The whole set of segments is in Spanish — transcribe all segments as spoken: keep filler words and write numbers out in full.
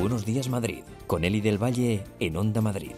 Buenos Días Madrid, con Eli del Valle en Onda Madrid.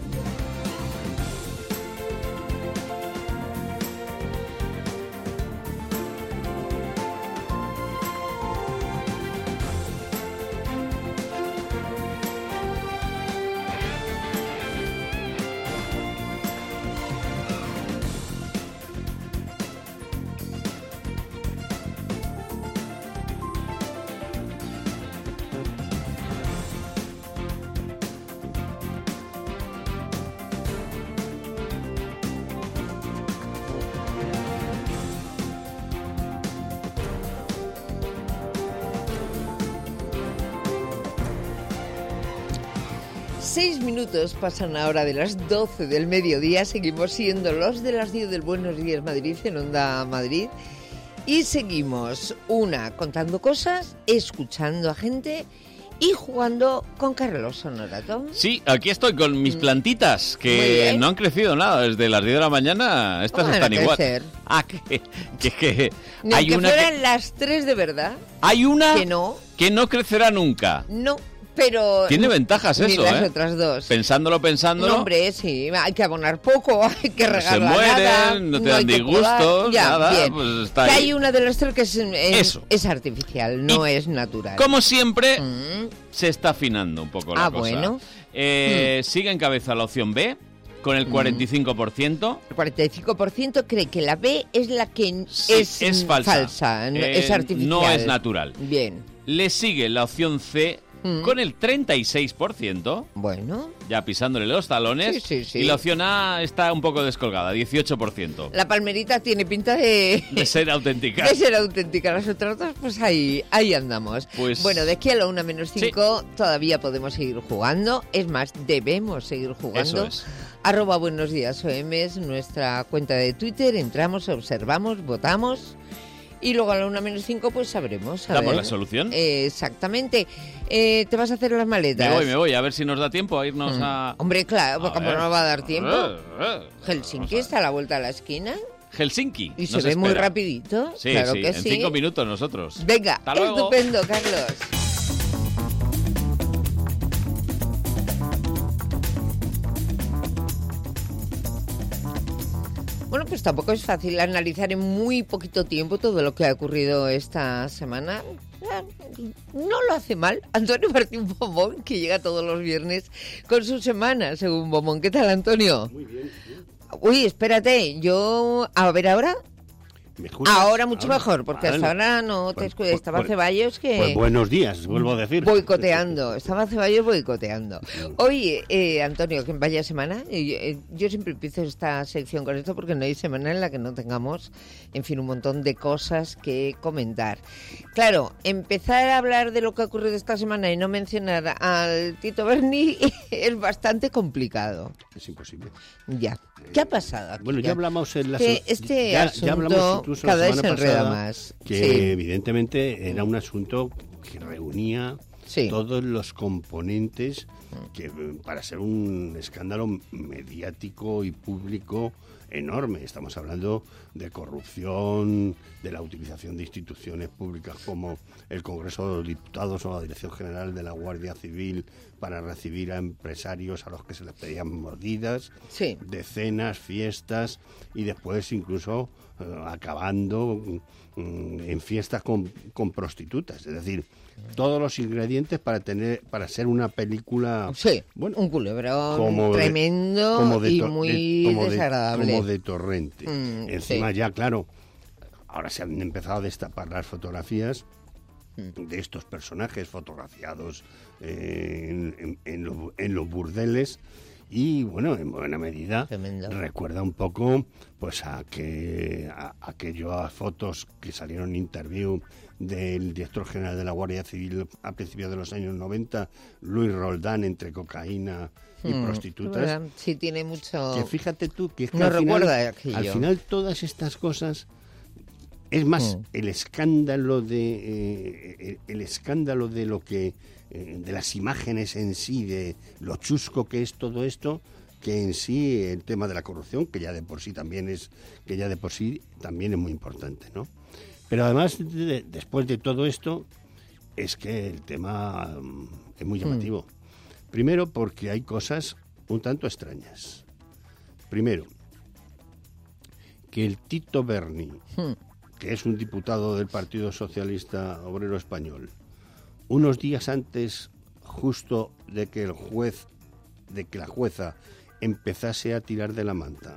Seis minutos pasan ahora de las doce del mediodía. Seguimos siendo los de las diez del Buenos Días Madrid en Onda Madrid. Y seguimos, una, contando cosas, escuchando a gente y jugando con Carlos Honorato. Sí, aquí estoy con mis plantitas, que no han crecido nada desde las diez de la mañana. Estas están igual. Ah, que, que, que Ni hay que una fueran que, las tres de verdad. Hay una que no, que no crecerá nunca. No. Pero tiene ventajas ni eso, las ¿eh? otras dos. Pensándolo, pensándolo. No, hombre, sí, hay que abonar poco, hay que regalar se mueren, nada, no te no dan disgustos, ya, nada, bien. pues está que ahí. hay una de las tres que es, es, es artificial, no y, es natural. Como siempre, mm. se está afinando un poco la ah, cosa. bueno. Eh, mm. Sigue en cabeza la opción B, con el cuarenta y cinco por ciento. El cuarenta y cinco por ciento cree que la B es la que sí, es, es falsa, falsa eh, es artificial. No es natural. Bien. Le sigue la opción C, mm. con el treinta y seis por ciento. Bueno. Ya pisándole los talones. Sí, sí, sí. Y la opción A está un poco descolgada, dieciocho por ciento. La palmerita tiene pinta de... De ser auténtica. De ser auténtica. Las otras dos, pues ahí, ahí andamos. Pues... Bueno, de aquí a la una menos cinco sí. todavía podemos seguir jugando. Es más, debemos seguir jugando. Eso es. Arroba Buenos Días O M es nuestra cuenta de Twitter. Entramos, observamos, votamos. Y luego a la una menos cinco pues sabremos. A ¿Damos ver. la solución? Eh, exactamente. Eh, ¿Te vas a hacer las maletas? Me voy, me voy. A ver si nos da tiempo a irnos mm. a... Hombre, claro, porque como no nos va a dar tiempo. A ver, a ver. Helsinki está a la vuelta a la esquina. Helsinki. Y se ve espera. muy rapidito. Sí, claro sí, que en sí. cinco minutos nosotros. Venga, hasta luego. Estupendo, Carlos. Bueno, pues tampoco es fácil analizar en muy poquito tiempo todo lo que ha ocurrido esta semana. No lo hace mal Antonio Martín Bombón, que llega todos los viernes con su semana, según Bombón. ¿Qué tal, Antonio? Muy bien. Uy, espérate, yo... A ver, ahora... Ahora mucho ahora, mejor, porque vale. hasta ahora no te pues, escuché. Estaba pues, Ceballos que... Pues buenos días, vuelvo a decir. Boicoteando, estaba Ceballos boicoteando. Oye, eh, Antonio, que vaya semana. Eh, yo siempre empiezo esta sección con esto porque no hay semana en la que no tengamos, en fin, un montón de cosas que comentar. Claro, empezar a hablar de lo que ha ocurrido esta semana y no mencionar al Tito Berni es bastante complicado. Es imposible. Ya. ¿Qué ha pasado aquí? Bueno, ya hablamos en la que este ya, asunto ya hablamos incluso cada la vez se semana enreda pasada más. Que sí. evidentemente era un asunto que reunía sí. todos los componentes que para ser un escándalo mediático y público enorme. Estamos hablando de corrupción, de la utilización de instituciones públicas como el Congreso de los Diputados o la Dirección General de la Guardia Civil para recibir a empresarios a los que se les pedían mordidas, sí. de cenas, fiestas y después incluso eh, acabando mm, en fiestas con, con prostitutas. Es decir, todos los ingredientes para tener para ser una película sí, bueno, un culebrón como tremendo de, como de to, y muy de, como desagradable de, como de torrente mm, encima sí. ya claro ahora se han empezado a destapar las fotografías mm. de estos personajes fotografiados eh, en, en, en, lo, en los burdeles y bueno, en buena medida tremendo. Recuerda un poco pues a que a, a aquellas fotos que salieron en Interview del director general de la Guardia Civil a principios de los años noventa, Luis Roldán, entre cocaína y hmm, prostitutas. Sí, tiene mucho... Que fíjate tú, que es que no al, recuerda final, al final todas estas cosas... Es más, hmm. el escándalo de eh, el, el escándalo de lo que eh, de las imágenes en sí, de lo chusco que es todo esto, que en sí el tema de la corrupción, que ya de por sí también es que ya de por sí también es muy importante, ¿no? Pero además, de, después de todo esto, es que el tema um, es muy llamativo. Mm. Primero porque hay cosas un tanto extrañas. Primero, que el Tito Berni, hmm. que es un diputado del Partido Socialista Obrero Español, unos días antes, justo de que el juez, de que la jueza empezase a tirar de la manta,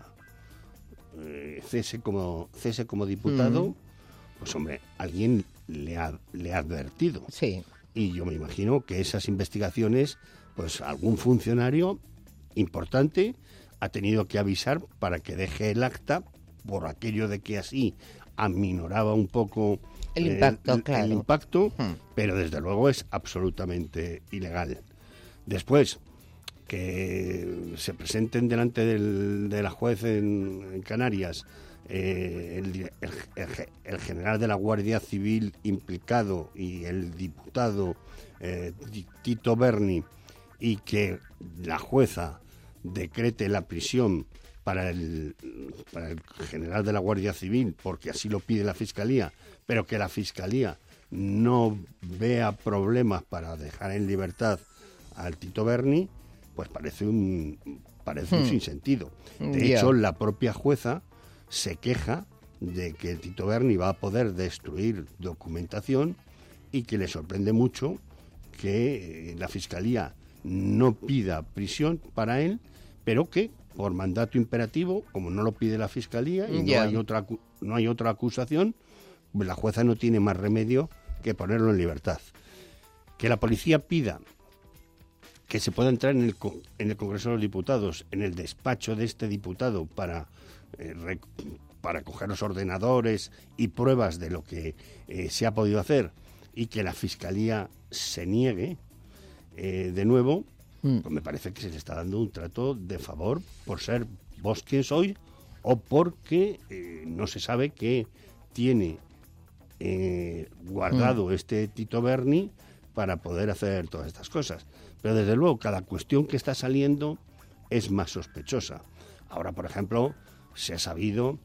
eh, cese como cese como diputado, mm. pues hombre, alguien le ha, le ha advertido. Sí. Y yo me imagino que esas investigaciones, pues algún funcionario importante ha tenido que avisar para que deje el acta por aquello de que así aminoraba un poco el impacto, el, claro. el impacto, hmm. pero desde luego es absolutamente ilegal. Después, que se presenten delante del, de la juez en, en Canarias eh, el, el, el, el general de la Guardia Civil implicado y el diputado eh, Tito Berni, y que la jueza decrete la prisión para el, para el general de la Guardia Civil, porque así lo pide la Fiscalía, pero que la Fiscalía no vea problemas para dejar en libertad al Tito Berni, pues parece un parece hmm. un sinsentido. De yeah. hecho, la propia jueza se queja de que el Tito Berni va a poder destruir documentación y que le sorprende mucho que la Fiscalía no pida prisión para él, pero que por mandato imperativo, como no lo pide la Fiscalía y yeah. no hay otra no hay otra acusación, pues la jueza no tiene más remedio que ponerlo en libertad. Que la policía pida que se pueda entrar en el, en el Congreso de los Diputados, en el despacho de este diputado para, eh, rec, para coger los ordenadores y pruebas de lo que eh, se ha podido hacer, y que la Fiscalía se niegue, eh, de nuevo, mm. pues me parece que se le está dando un trato de favor por ser vos quien sois, o porque eh, no se sabe qué tiene eh, guardado mm. este Tito Berni para poder hacer todas estas cosas. Pero desde luego cada cuestión que está saliendo es más sospechosa. Ahora, por ejemplo, se ha sabido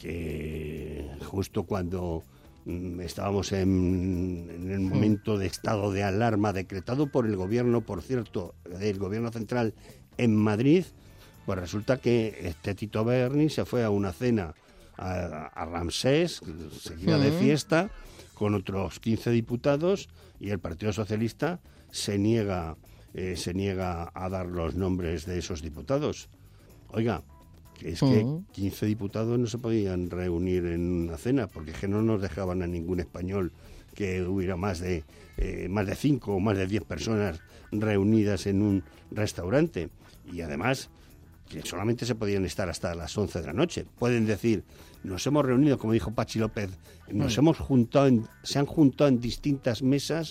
que justo cuando mm, estábamos en, en el momento de estado de alarma decretado por el gobierno, por cierto, del gobierno central en Madrid, pues resulta que este Tito Berni se fue a una cena a, a Ramsés, seguida de fiesta, con otros quince diputados, y el Partido Socialista se niega eh, se niega a dar los nombres de esos diputados. Oiga, que es que uh-huh. quince diputados no se podían reunir en una cena, porque es que no nos dejaban a ningún español que hubiera más de eh, más de cinco o más de diez personas reunidas en un restaurante. Y además que solamente se podían estar hasta las once de la noche. Pueden decir, nos hemos reunido, como dijo Pachi López, nos mm. hemos juntado, en, se han juntado en distintas mesas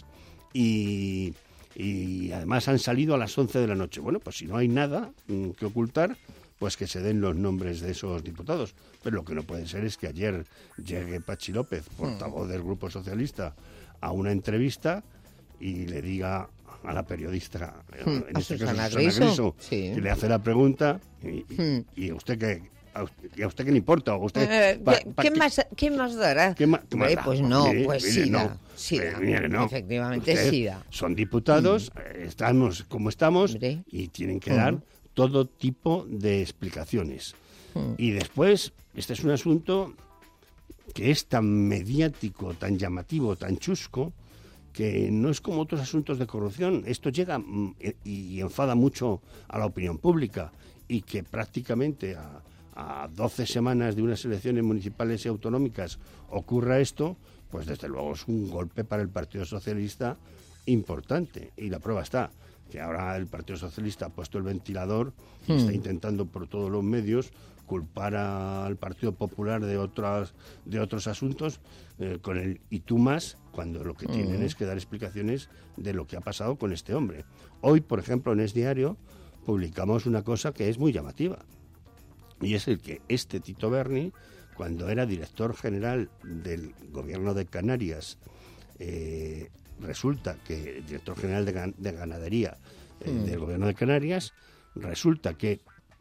y, y además han salido a las once de la noche. Bueno, pues si no hay nada mm, que ocultar, pues que se den los nombres de esos diputados. Pero lo que no puede ser es que ayer llegue Pachi López, portavoz mm. del Grupo Socialista, a una entrevista y le diga a la periodista, hmm, en a este Susana caso Susana Griso, Griso sí. que le hace la pregunta y, hmm. y a usted que a usted, y a usted qué le importa, ¿O usted eh, pa, pa, ¿qué, qué más qué más dará? ¿Qué ma, qué más eh, pues no, mire, pues mire, sí no, da, sí da, mire, no. efectivamente Usted, sí da. Son diputados, hmm. estamos como estamos mire. y tienen que hmm. dar todo tipo de explicaciones. Hmm. Y después, este es un asunto que es tan mediático, tan llamativo, tan chusco, que no es como otros asuntos de corrupción. Esto llega y enfada mucho a la opinión pública, y que prácticamente a, a doce semanas de unas elecciones municipales y autonómicas ocurra esto, pues desde luego es un golpe para el Partido Socialista importante. Y la prueba está, que ahora el Partido Socialista ha puesto el ventilador y hmm. está intentando por todos los medios culpar a, al Partido Popular de otras de otros asuntos eh, con el y tú más, cuando lo que tienen uh-huh. es que dar explicaciones de lo que ha pasado con este hombre. Hoy, por ejemplo, en Es Diario publicamos una cosa que es muy llamativa, y es el que este Tito Berni, cuando era director general del Gobierno de Canarias, eh, resulta que director general de, gan- de ganadería eh, uh-huh. del Gobierno de Canarias, resulta que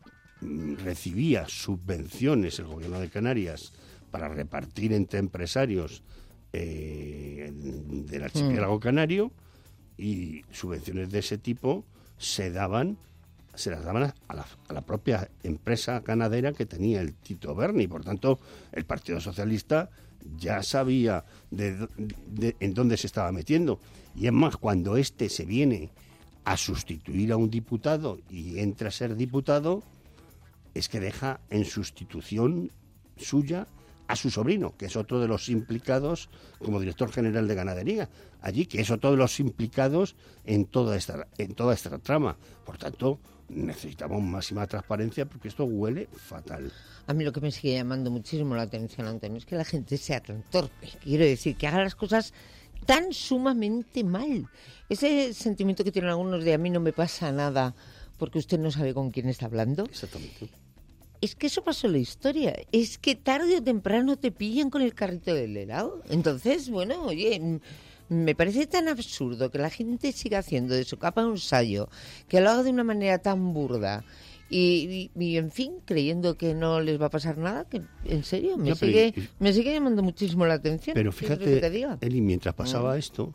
recibía subvenciones el Gobierno de Canarias para repartir entre empresarios eh, del archipiélago canario, y subvenciones de ese tipo se daban, se las daban a la, a la propia empresa ganadera que tenía el Tito Berni. Por tanto, el Partido Socialista ya sabía de, de, de, en dónde se estaba metiendo. Y es más, cuando este se viene a sustituir a un diputado y entra a ser diputado, es que deja en sustitución suya a su sobrino, que es otro de los implicados como director general de ganadería allí, que es otro de los implicados en toda esta, en toda esta trama. Por tanto, necesitamos máxima transparencia porque esto huele fatal. A mí lo que me sigue llamando muchísimo la atención, Antonio, es que la gente sea tan torpe. Quiero decir, que haga las cosas tan sumamente mal. Ese sentimiento que tienen algunos de a mí no me pasa nada porque usted no sabe con quién está hablando. Exactamente. Es que eso pasó en la historia. Es que tarde o temprano te pillan con el carrito del helado. Entonces, bueno, oye, me parece tan absurdo que la gente siga haciendo de su capa un sayo, que lo haga de una manera tan burda y, y, y en fin, creyendo que no les va a pasar nada, que en serio, me, no, sigue, pero, me sigue llamando muchísimo la atención. Pero fíjate, Eli, mientras pasaba mm. esto,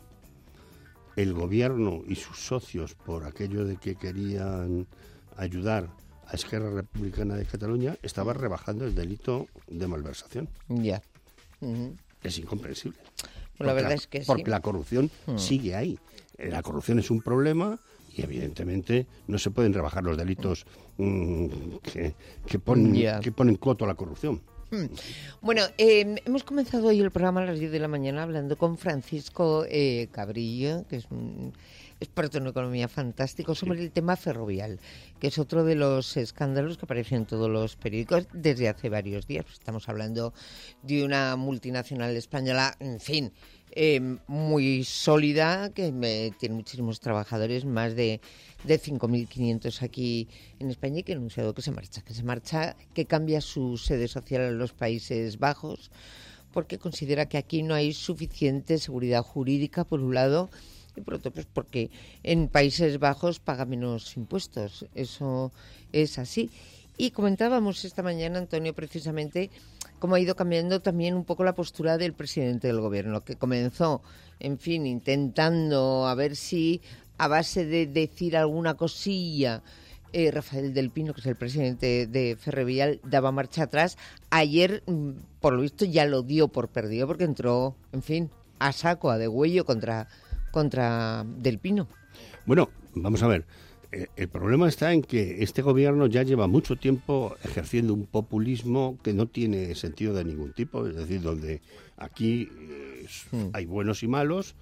el gobierno y sus socios, por aquello de que querían ayudar a Esquerra Republicana de Cataluña, estaba rebajando el delito de malversación. Ya. Uh-huh. Es incomprensible. Pues la verdad la, es que porque sí. la corrupción uh-huh. sigue ahí. La corrupción es un problema y evidentemente no se pueden rebajar los delitos mm, que, que, ponen, yeah. que ponen coto a la corrupción. Bueno, eh, hemos comenzado hoy el programa a las diez de la mañana hablando con Francisco eh, Cabrillo, que es un experto en economía fantástico, sobre sí. el tema ferrovial, que es otro de los escándalos que aparecen en todos los periódicos desde hace varios días. Estamos hablando de una multinacional española, en fin, eh, muy sólida, que me, tiene muchísimos trabajadores, más de, de cinco mil quinientos aquí en España, y que ha anunciado que se marcha, que se marcha, que cambia su sede social a los Países Bajos, porque considera que aquí no hay suficiente seguridad jurídica, por un lado, y por otro, pues porque en Países Bajos paga menos impuestos. Eso es así. Y comentábamos esta mañana, Antonio, precisamente cómo ha ido cambiando también un poco la postura del presidente del gobierno, que comenzó, en fin, intentando a ver si a base de decir alguna cosilla, eh, Rafael del Pino, que es el presidente de Ferrovial, daba marcha atrás. Ayer, por lo visto, ya lo dio por perdido porque entró, en fin, a saco, a degüello contra... contra Del Pino. Bueno, vamos a ver. Eh, el problema está en que este gobierno ya lleva mucho tiempo ejerciendo un populismo que no tiene sentido de ningún tipo. Es decir, donde aquí eh, mm. hay buenos y malos,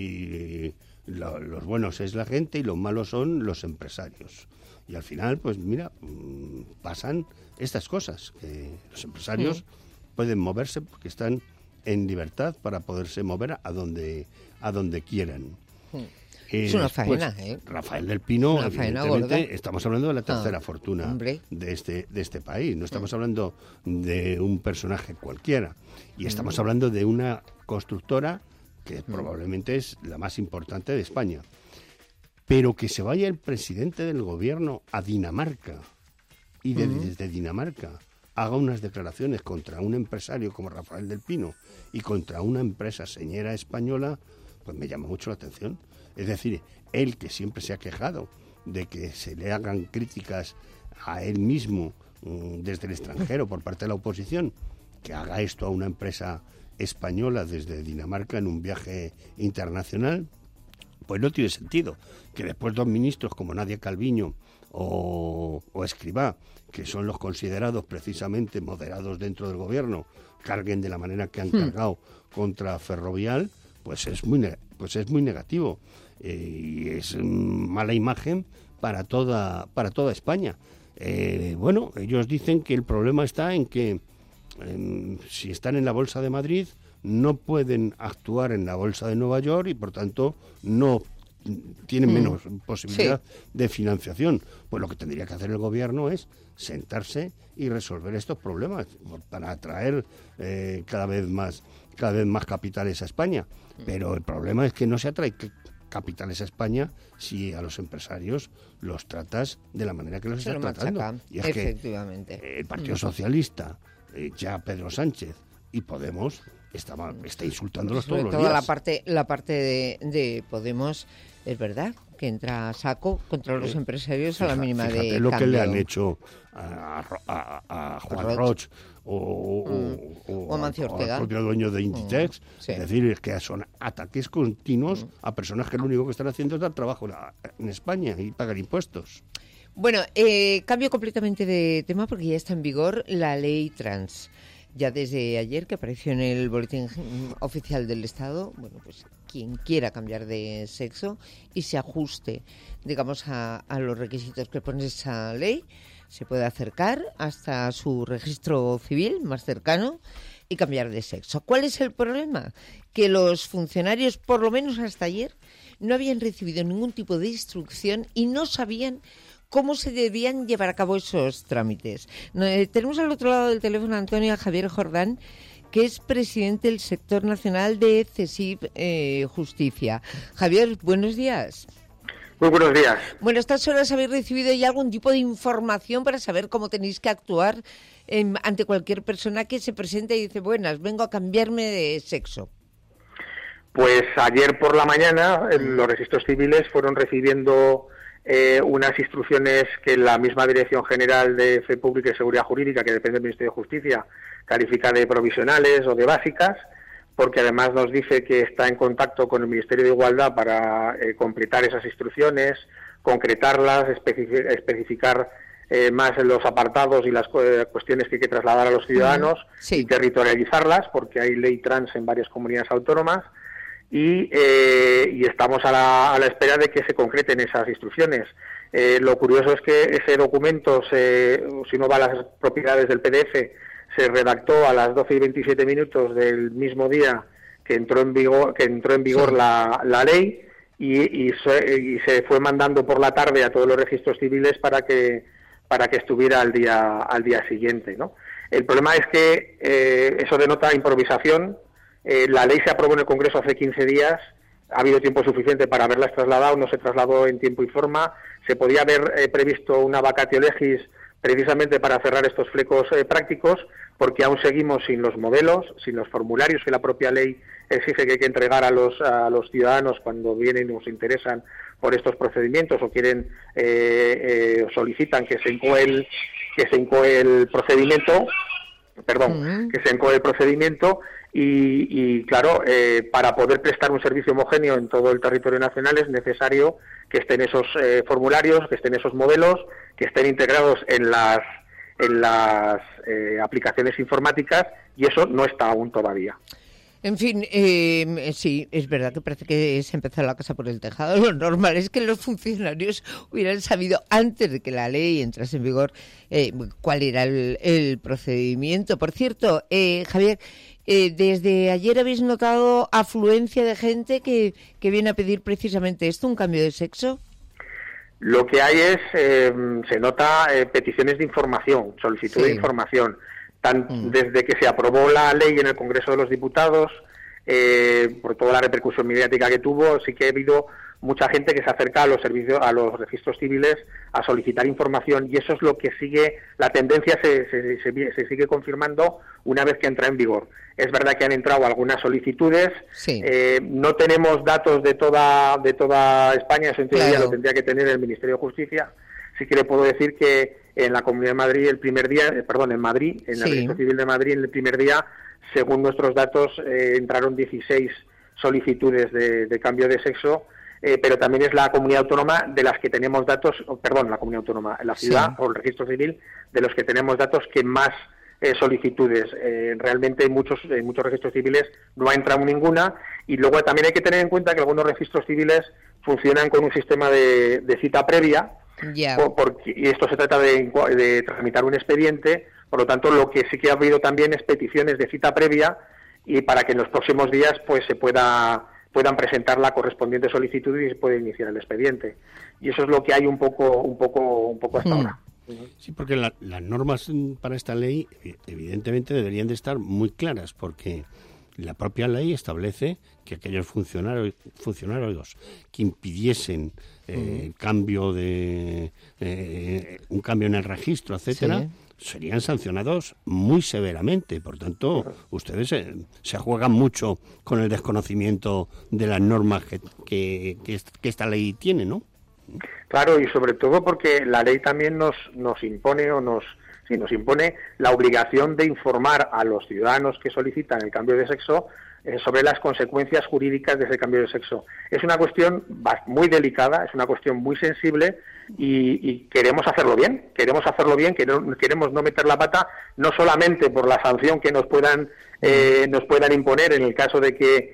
y lo, los buenos es la gente y los malos son los empresarios. Y al final, pues mira, mmm, pasan estas cosas. Que los empresarios mm. pueden moverse porque están en libertad para poderse mover a donde a donde quieran. Eh, es una faena, ¿eh? Rafael del Pino, evidentemente, estamos hablando de la tercera ah, fortuna hombre. de este de este país. No estamos hablando de un personaje cualquiera. Y estamos mm. hablando de una constructora que mm. probablemente es la más importante de España. Pero que se vaya el presidente del gobierno a Dinamarca y de, mm. desde Dinamarca haga unas declaraciones contra un empresario como Rafael del Pino y contra una empresa señera española, pues me llama mucho la atención. Es decir, él, que siempre se ha quejado de que se le hagan críticas a él mismo mmm, desde el extranjero por parte de la oposición, que haga esto a una empresa española desde Dinamarca en un viaje internacional, pues no tiene sentido. Que después dos ministros como Nadia Calviño o, o Escrivá, que son los considerados precisamente moderados dentro del gobierno, carguen de la manera que han hmm. cargado contra Ferrovial, pues es muy pues es muy negativo eh, y es mala imagen para toda para toda España. Eh, bueno, ellos dicen que el problema está en que eh, si están en la Bolsa de Madrid no pueden actuar en la Bolsa de Nueva York y por tanto no tienen menos mm. posibilidad sí. de financiación. Pues lo que tendría que hacer el gobierno es sentarse y resolver estos problemas para atraer eh, cada vez más cada vez más capitales a España. Pero el problema es que no se atrae capitales a España si a los empresarios los tratas de la manera que los se estás lo tratando. Machacan, y es efectivamente. que el Partido Socialista, eh, ya Pedro Sánchez y Podemos estaba, está insultándolos Sobre todos todo los días. la parte, la parte de, de Podemos, es verdad, que entra a saco contra los empresarios a la mínima fíjate de lo cambio. que le han hecho a, a, a Juan Roig o, mm. o, o a Mancio Ortega, al propio dueño de Inditex. Mm. Sí. Es decir, que son ataques continuos mm. a personas que lo único que están haciendo es dar trabajo en España y pagar impuestos. Bueno, eh, cambio completamente de tema porque ya está en vigor la ley trans. Ya desde ayer, que apareció en el Boletín Oficial del Estado, bueno, pues quien quiera cambiar de sexo y se ajuste, digamos, a, a los requisitos que pone esa ley, se puede acercar hasta su registro civil más cercano y cambiar de sexo. ¿Cuál es el problema? Que los funcionarios, por lo menos hasta ayer, no habían recibido ningún tipo de instrucción y no sabían cómo se debían llevar a cabo esos trámites. Eh, tenemos al otro lado del teléfono a Antonio Javier Jordán, que es presidente del sector nacional de CESIF eh, Justicia. Javier, buenos días. Muy buenos días. Bueno, a estas horas habéis recibido ya algún tipo de información para saber cómo tenéis que actuar eh, ante cualquier persona que se presente y dice, buenas, vengo a cambiarme de sexo. Pues ayer por la mañana eh, los registros civiles fueron recibiendo Eh, unas instrucciones que la misma Dirección General de Fe Pública y Seguridad Jurídica, que depende del Ministerio de Justicia, califica de provisionales o de básicas, porque además nos dice que está en contacto con el Ministerio de Igualdad para eh, completar esas instrucciones, concretarlas, especific- especificar eh, más los apartados y las cu- cuestiones que hay que trasladar a los ciudadanos sí. y territorializarlas, porque hay ley trans en varias comunidades autónomas. Y, eh, y estamos a la, a la espera de que se concreten esas instrucciones. Eh, lo curioso es que ese documento, se, si uno va a las propiedades del P D F, se redactó a las doce y veintisiete minutos del mismo día que entró en vigor, que entró en vigor sí. la, la ley y, y, se, y se fue mandando por la tarde a todos los registros civiles para que para que estuviera al día al día siguiente, ¿no? El problema es que eh, eso denota improvisación. Eh, la ley se aprobó en el Congreso hace quince días, ha habido tiempo suficiente para haberlas trasladado, no se trasladó en tiempo y forma, se podía haber eh, previsto una vacatio legis precisamente para cerrar estos flecos eh, prácticos, porque aún seguimos sin los modelos, sin los formularios que la propia ley exige que hay que entregar a los, a los ciudadanos cuando vienen o se interesan por estos procedimientos o quieren eh, eh, solicitan que se incoe el, que se incoe el procedimiento, perdón, uh-huh. que se incoe el procedimiento. Y, y claro, eh, para poder prestar un servicio homogéneo en todo el territorio nacional es necesario que estén esos eh, formularios, que estén esos modelos, que estén integrados en las en las eh, aplicaciones informáticas y eso no está aún todavía. En fin, eh, sí, es verdad que parece que se empezó la casa por el tejado. Lo normal es que los funcionarios hubieran sabido antes de que la ley entrase en vigor eh, cuál era el, el procedimiento. Por cierto, eh, Javier, eh, desde ayer habéis notado afluencia de gente que, que viene a pedir precisamente esto, un cambio de sexo. Lo que hay es, eh, se nota eh, peticiones de información, solicitud sí. de información. Tan, mm. Desde que se aprobó la ley en el Congreso de los Diputados, eh, por toda la repercusión mediática que tuvo, sí que ha habido mucha gente que se acerca a los servicios, a los registros civiles a solicitar información y eso es lo que sigue, la tendencia se, se, se, se sigue confirmando una vez que entra en vigor. Es verdad que han entrado algunas solicitudes, sí. eh, no tenemos datos de toda de toda España, eso en teoría claro. lo tendría que tener el Ministerio de Justicia. Sí que le puedo decir que en la Comunidad de Madrid el primer día, eh, perdón, en Madrid, en el sí. Registro Civil de Madrid, en el primer día, según nuestros datos, eh, entraron dieciséis solicitudes de, de cambio de sexo, eh, pero también es la comunidad autónoma de las que tenemos datos, oh, perdón, la comunidad autónoma, la ciudad sí. o el registro civil, de los que tenemos datos que más eh, solicitudes. Eh, realmente en muchos, en muchos registros civiles no ha entrado ninguna y luego también hay que tener en cuenta que algunos registros civiles funcionan con un sistema de, de cita previa, Yeah. Por, porque, y esto se trata de, de tramitar un expediente, por lo tanto lo que sí que ha habido también es peticiones de cita previa y para que en los próximos días pues se pueda puedan presentar la correspondiente solicitud y se puede iniciar el expediente. Y eso es lo que hay un poco un poco un poco hasta mm. ahora. Sí, porque la, las normas para esta ley evidentemente deberían de estar muy claras porque la propia ley establece que aquellos funcionarios funcionarios que impidiesen eh, uh-huh. cambio de eh, un cambio en el registro, etcétera, sí. serían sancionados muy severamente. Por tanto, uh-huh. ustedes se, se juegan mucho con el desconocimiento de las normas que, que, que, que esta ley tiene, ¿no? Claro, y sobre todo porque la ley también nos, nos impone o nos, sí, nos impone la obligación de informar a los ciudadanos que solicitan el cambio de sexo eh, sobre las consecuencias jurídicas de ese cambio de sexo. Es una cuestión muy delicada, es una cuestión muy sensible y, y queremos hacerlo bien, queremos hacerlo bien, queremos no meter la pata, no solamente por la sanción que nos puedan, eh, nos puedan imponer en el caso de que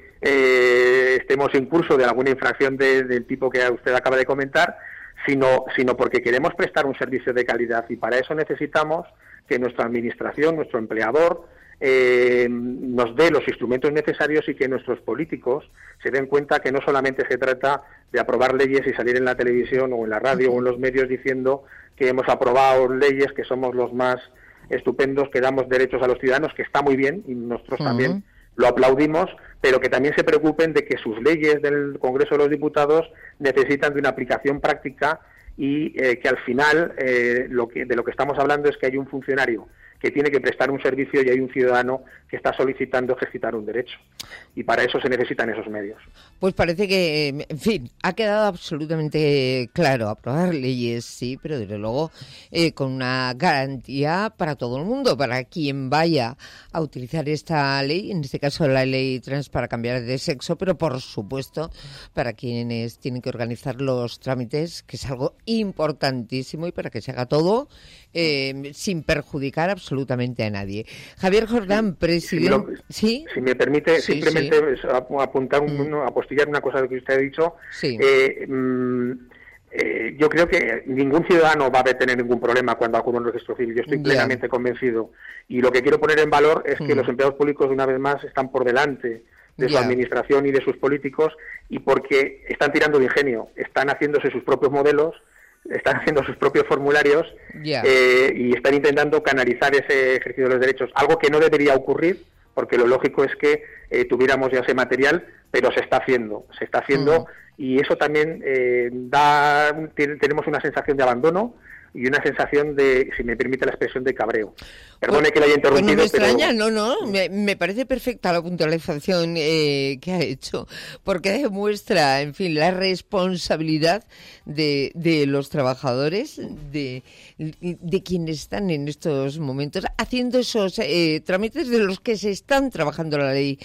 eh, estemos en curso de alguna infracción de, del tipo que usted acaba de comentar, sino, sino porque queremos prestar un servicio de calidad y para eso necesitamos que nuestra administración, nuestro empleador, eh, nos dé los instrumentos necesarios y que nuestros políticos se den cuenta que no solamente se trata de aprobar leyes y salir en la televisión o en la radio o en los medios diciendo que hemos aprobado leyes, que somos los más estupendos, que damos derechos a los ciudadanos, que está muy bien y nosotros uh-huh. también lo aplaudimos, pero que también se preocupen de que sus leyes del Congreso de los Diputados necesitan de una aplicación práctica y eh, que al final eh, lo que, de lo que estamos hablando es que hay un funcionario que tiene que prestar un servicio y hay un ciudadano que está solicitando ejercitar un derecho. Y para eso se necesitan esos medios. Pues parece que, en fin, ha quedado absolutamente claro. Aprobar leyes, sí, pero desde luego eh, con una garantía para todo el mundo, para quien vaya a utilizar esta ley, en este caso la ley trans para cambiar de sexo, pero por supuesto para quienes tienen que organizar los trámites, que es algo importantísimo y para que se haga todo eh, sin perjudicar absolutamente absolutamente a nadie. Javier Jordán, presidente... Si, ¿Sí? si me permite sí, simplemente sí. apuntar, un, mm. apostillar una cosa que usted ha dicho. Sí. Eh, mm, eh, yo creo que ningún ciudadano va a tener ningún problema cuando acude a un registro civil. Yo estoy yeah. plenamente convencido. Y lo que quiero poner en valor es que mm. los empleados públicos, una vez más, están por delante de su yeah. administración y de sus políticos y porque están tirando de ingenio, están haciéndose sus propios modelos, están haciendo sus propios formularios yeah. eh, y están intentando canalizar ese ejercicio de los derechos, algo que no debería ocurrir, porque lo lógico es que eh, tuviéramos ya ese material, pero se está haciendo, se está haciendo mm. y eso también eh, da, tiene, tenemos una sensación de abandono y una sensación de, si me permite la expresión, de cabreo. Perdone pues, que la haya interrumpido. Pues no me extraña, pero... no, no, me, me parece perfecta la puntualización eh, que ha hecho, porque demuestra, en fin, la responsabilidad de, de los trabajadores, de, de quienes están en estos momentos haciendo esos eh, trámites de los que se están trabajando la ley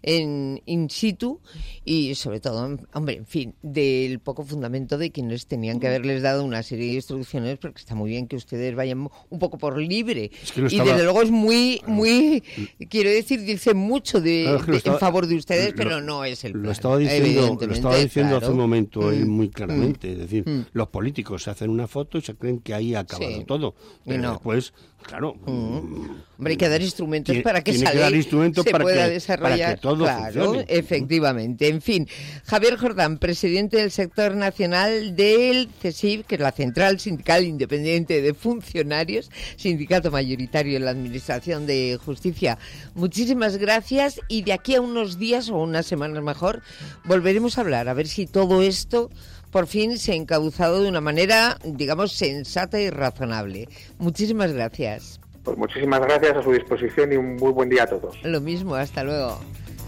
en in situ y sobre todo, hombre, en fin, del poco fundamento de quienes tenían que haberles dado una serie de instrucciones, porque está muy bien que ustedes vayan un poco por libre. Es que estaba... Y desde luego es muy, muy, quiero decir, dice mucho de, claro, es que de estaba... en favor de ustedes, lo, pero no es el plan. Lo estaba diciendo, lo estaba diciendo claro. hace un momento mm. él muy claramente. Mm. Es decir, mm. los políticos se hacen una foto y se creen que ahí ha acabado sí. todo. Pero no. después, claro... Mm. Hombre, hay que dar instrumentos tiene, para que esa que ley se para pueda que, desarrollar. Para que todo claro, funcione. Efectivamente. En fin, Javier Jordán, presidente del sector nacional del CESIF, que es la Central Sindical Independiente de Funcionarios, sindicato mayoritario en la Administración de Justicia. Muchísimas gracias y de aquí a unos días o unas semanas mejor volveremos a hablar, a ver si todo esto por fin se ha encauzado de una manera, digamos, sensata y razonable. Muchísimas gracias. Pues muchísimas gracias, a su disposición y un muy buen día a todos. Lo mismo, hasta luego.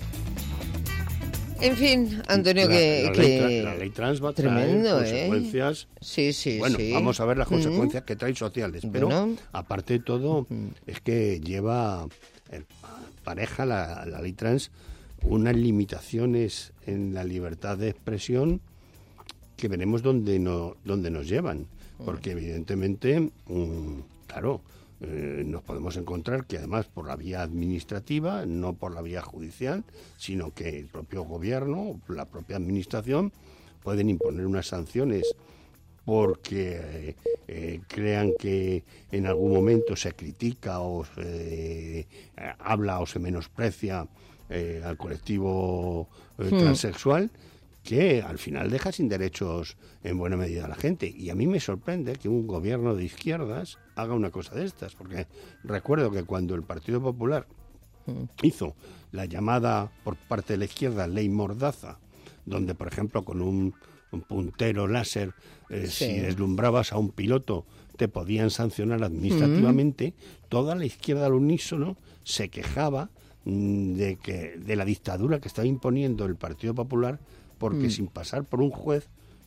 En fin, Antonio, la, que... La, que... Ley, la ley trans va a traer tremendo, consecuencias... ¿eh? Sí, sí, bueno, sí. vamos a ver las consecuencias uh-huh. que trae sociales, pero bueno. aparte de todo, uh-huh. es que lleva eh, pareja la, la ley trans unas limitaciones en la libertad de expresión que veremos dónde, no, dónde nos llevan, porque evidentemente, um, claro... Eh, nos podemos encontrar que además por la vía administrativa, no por la vía judicial, sino que el propio gobierno, la propia administración, pueden imponer unas sanciones porque eh, eh, crean que en algún momento se critica o se eh, habla o se menosprecia eh, al colectivo eh, hmm. transexual, que al final deja sin derechos en buena medida a la gente. Y a mí me sorprende que un gobierno de izquierdas haga una cosa de estas, porque recuerdo que cuando el Partido Popular hizo la llamada por parte de la izquierda Ley Mordaza, donde, por ejemplo, con un, un puntero láser, eh, sí. si deslumbrabas a un piloto, te podían sancionar administrativamente, mm. toda la izquierda al unísono se quejaba mm, de, que, de la dictadura que estaba imponiendo el Partido Popular, porque mm. sin pasar por un juez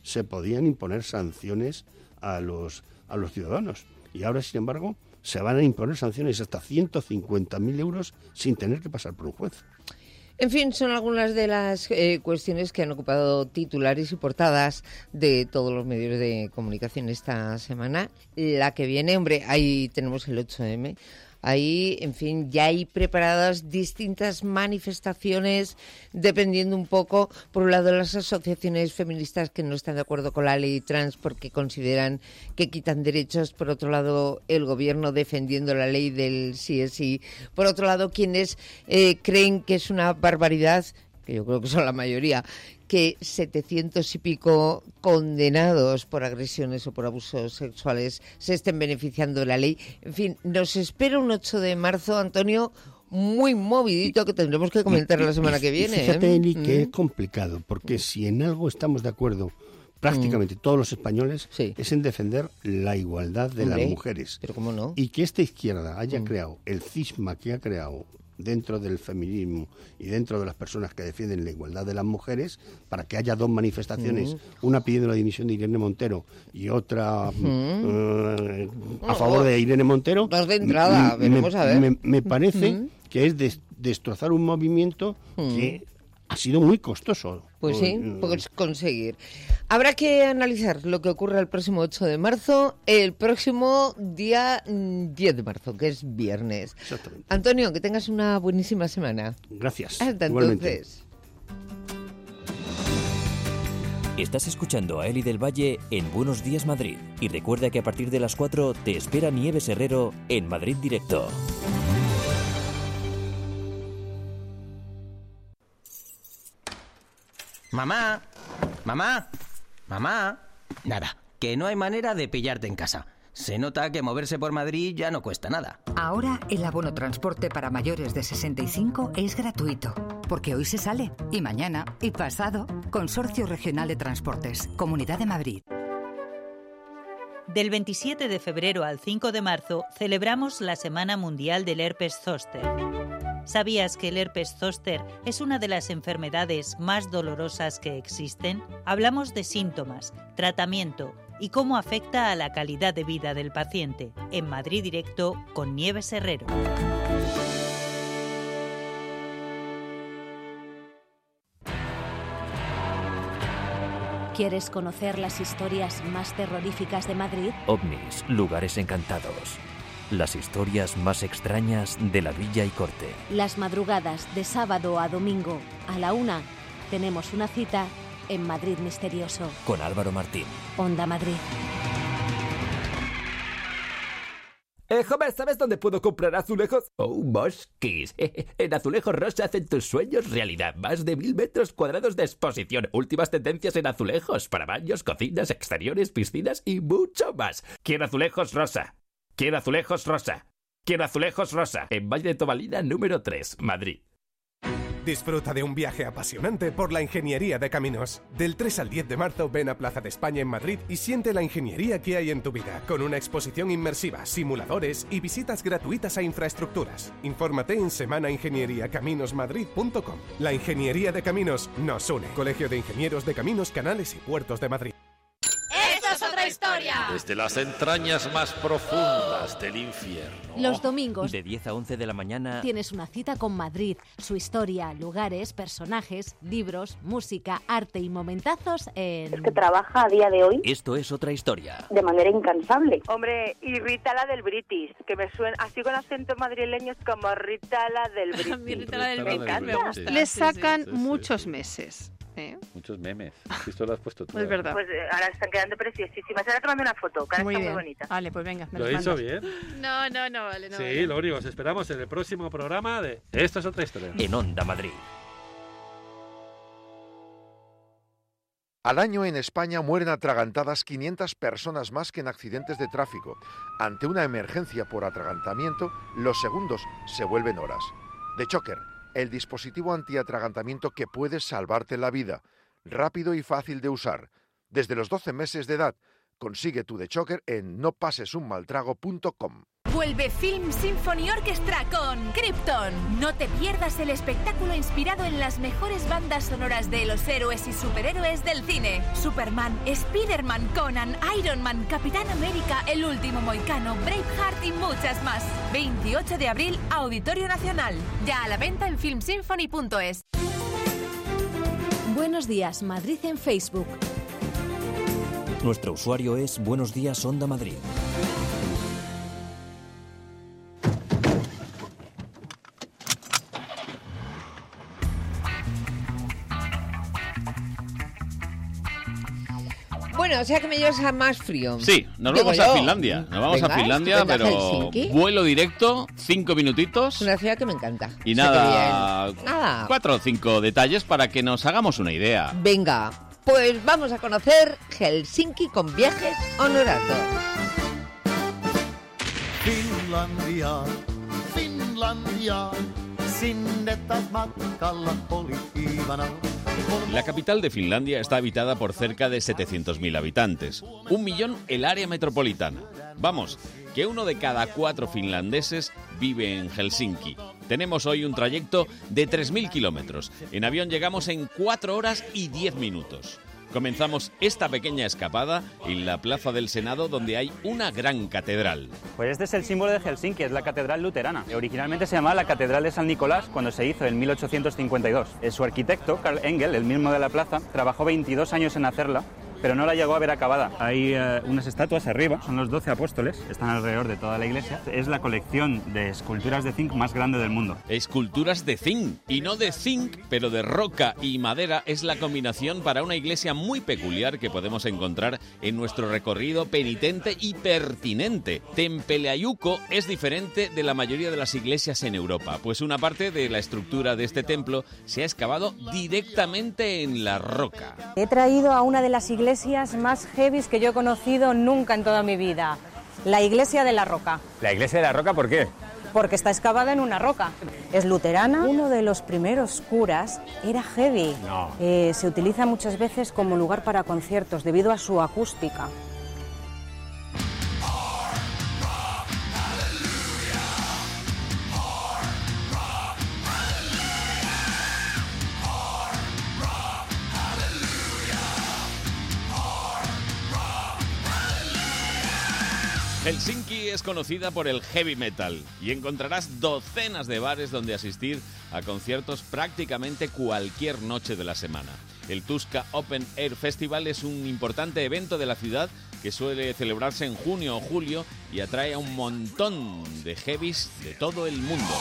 se podían imponer sanciones a los, a los ciudadanos. Y ahora, sin embargo, se van a imponer sanciones hasta ciento cincuenta mil euros sin tener que pasar por un juez. En fin, son algunas de las eh, cuestiones que han ocupado titulares y portadas de todos los medios de comunicación esta semana. La que viene, hombre, ahí tenemos el ocho eme. Ahí, en fin, ya hay preparadas distintas manifestaciones, dependiendo un poco, por un lado, las asociaciones feministas que no están de acuerdo con la ley trans porque consideran que quitan derechos, por otro lado, el gobierno defendiendo la ley del sí es sí, por otro lado, quienes eh, creen que es una barbaridad, que yo creo que son la mayoría, que setecientos y pico condenados por agresiones o por abusos sexuales se estén beneficiando de la ley. En fin, nos espera un ocho de marzo, Antonio, muy movidito que tendremos que comentar la semana que viene. Fíjate, ¿eh? Eli, que ¿Mm? es complicado, porque si en algo estamos de acuerdo prácticamente mm. todos los españoles, sí. es en defender la igualdad de Hombre, las mujeres. Pero cómo no. Y que esta izquierda haya mm. creado el cisma que ha creado dentro del feminismo y dentro de las personas que defienden la igualdad de las mujeres, para que haya dos manifestaciones, mm. una pidiendo la dimisión de Irene Montero y otra mm. uh, a favor de Irene Montero. Dos de entrada, me, veremos a ver. Me, me parece mm. que es des, destrozar un movimiento mm. que ha sido muy costoso. Pues sí, pues conseguir. Habrá que analizar lo que ocurre el próximo ocho de marzo, el próximo día diez de marzo, que es viernes. Exactamente. Antonio, que tengas una buenísima semana. Gracias. Hasta igualmente. Entonces. Estás escuchando a Eli del Valle en Buenos Días Madrid. Y recuerda que a partir de las cuatro te espera Nieves Herrero en Madrid Directo. Mamá, mamá, mamá. Nada, que no hay manera de pillarte en casa. Se nota que moverse por Madrid ya no cuesta nada. Ahora el abono transporte para mayores de sesenta y cinco es gratuito, porque hoy se sale, y mañana, y pasado. Consorcio Regional de Transportes, Comunidad de Madrid. Del veintisiete de febrero al cinco de marzo celebramos la Semana Mundial del Herpes Zóster. ¿Sabías que el herpes zóster es una de las enfermedades más dolorosas que existen? Hablamos de síntomas, tratamiento y cómo afecta a la calidad de vida del paciente. En Madrid Directo con Nieves Herrero. ¿Quieres conocer las historias más terroríficas de Madrid? OVNIs, lugares encantados. Las historias más extrañas de la Villa y Corte. Las madrugadas de sábado a domingo a la una tenemos una cita en Madrid Misterioso. Con Álvaro Martín. Onda Madrid. Eh, Homer, ¿sabes dónde puedo comprar azulejos? Oh, Mosquis. En Azulejos Rosa hacen tus sueños realidad. Más de mil metros cuadrados de exposición. Últimas tendencias en azulejos para baños, cocinas, exteriores, piscinas y mucho más. Quiero Azulejos Rosa. Quiero Azulejos Rosa. Quiero Azulejos Rosa. En Valle de Tobalina, número tres, Madrid. Disfruta de un viaje apasionante por la ingeniería de caminos. Del tres al diez de marzo ven a Plaza de España en Madrid y siente la ingeniería que hay en tu vida, con una exposición inmersiva, simuladores y visitas gratuitas a infraestructuras. Infórmate en semana ingeniería caminos madrid punto com. La ingeniería de caminos nos une. Colegio de Ingenieros de Caminos, Canales y Puertos de Madrid. Historia. Desde las entrañas más profundas del infierno. Los domingos de diez a once de la mañana tienes una cita con Madrid, su historia, lugares, personajes, libros, música, arte y momentazos en... Es que trabaja a día de hoy. Esto es otra historia. De manera incansable. Hombre, y Rita la del British, que me suena así con acento madrileño, es como Rita la del British. Mi Rita la del British, me gusta. Le sacan sí, sí, sí, muchos meses. ¿Eh? Muchos memes. Esto lo has puesto tú. Es verdad. Pues eh, ahora están quedando preciosísimas. Ahora te mando una foto, que ahora muy está bien. muy bonita. Vale, pues venga. Me ¿Lo he hecho bien? No, no, no, vale. No, sí, vale. lo único, os esperamos en el próximo programa de Esto es otra historia. En Onda Madrid. Al año en España mueren atragantadas quinientas personas más que en accidentes de tráfico. Ante una emergencia por atragantamiento, los segundos se vuelven horas. The Choker, el dispositivo antiatragantamiento que puede salvarte la vida. Rápido y fácil de usar. Desde los doce meses de edad, consigue tu The Choker en no pases un mal trago punto com. Vuelve Film Symphony Orchestra con Krypton. No te pierdas el espectáculo inspirado en las mejores bandas sonoras de los héroes y superhéroes del cine. Superman, Spider-Man, Conan, Iron Man, Capitán América, El Último Mohicano, Braveheart y muchas más. veintiocho de abril, Auditorio Nacional. Ya a la venta en film symphony punto es. Buenos días, Madrid en Facebook. Nuestro usuario es Buenos Días Onda Madrid. Bueno, o sea que me llevas a más frío. Sí, nos vamos Digo a yo. Finlandia. Nos vamos Venga, a Finlandia, ¿estupenda pero Helsinki? vuelo directo, cinco minutitos. Una ciudad que me encanta. Y O sea, nada, que bien. Nada. cuatro o cinco detalles para que nos hagamos una idea. Venga, pues vamos a conocer Helsinki con Viajes Honorato. Finlandia, Finlandia, sinne taas matkalla oli Ivana. La capital de Finlandia está habitada por cerca de setecientos mil habitantes. Un millón el área metropolitana. Vamos, que uno de cada cuatro finlandeses vive en Helsinki. Tenemos hoy un trayecto de tres mil kilómetros. En avión llegamos en cuatro horas y diez minutos. Comenzamos esta pequeña escapada en la Plaza del Senado, donde hay una gran catedral. Pues este es el símbolo de Helsinki, es la catedral luterana. Originalmente se llamaba la Catedral de San Nicolás cuando se hizo en mil ochocientos cincuenta y dos. Su arquitecto, Carl Engel, el mismo de la plaza, trabajó veintidós años en hacerla, pero no la llegó a ver acabada. Hay uh, unas estatuas arriba, son los doce apóstoles, están alrededor de toda la iglesia. Es la colección de esculturas de zinc más grande del mundo. Esculturas de zinc, y no de zinc, pero de roca y madera, es la combinación para una iglesia muy peculiar que podemos encontrar en nuestro recorrido penitente y pertinente. Tempeleayuco es diferente de la mayoría de las iglesias en Europa, pues una parte de la estructura de este templo se ha excavado directamente en la roca. He traído a una de las iglesias más heavies que yo he conocido nunca en toda mi vida, la Iglesia de la Roca. ¿La Iglesia de la Roca por qué? Porque está excavada en una roca. Es luterana. Uno de los primeros curas era heavy. No. Eh, se utiliza muchas veces como lugar para conciertos debido a su acústica. Helsinki es conocida por el heavy metal y encontrarás docenas de bares donde asistir a conciertos prácticamente cualquier noche de la semana. El Tuska Open Air Festival es un importante evento de la ciudad que suele celebrarse en junio o julio y atrae a un montón de heavies de todo el mundo.